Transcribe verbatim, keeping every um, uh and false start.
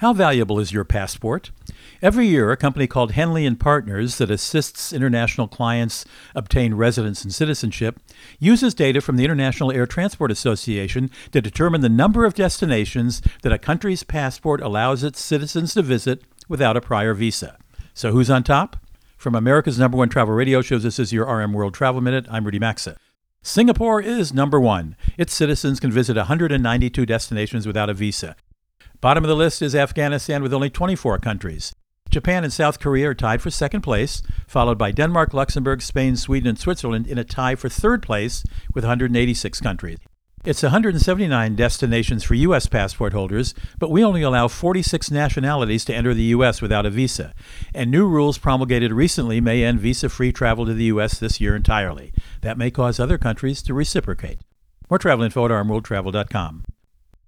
How valuable is your passport? Every year, a company called Henley and Partners that assists international clients obtain residence and citizenship uses data from the International Air Transport Association to determine the number of destinations that a country's passport allows its citizens to visit without a prior visa. So who's on top? From America's number one travel radio show, this is your R M World Travel Minute. I'm Rudy Maxa. Singapore is number one. Its citizens can visit one hundred ninety-two destinations without a visa. Bottom of the list is Afghanistan with only twenty-four countries. Japan and South Korea are tied for second place, followed by Denmark, Luxembourg, Spain, Sweden, and Switzerland in a tie for third place with one hundred eighty-six countries. It's one hundred seventy-nine destinations for U S passport holders, but we only allow forty-six nationalities to enter the U S without a visa. And new rules promulgated recently may end visa-free travel to the U S this year entirely. That may cause other countries to reciprocate. More travel info at r m world travel dot com.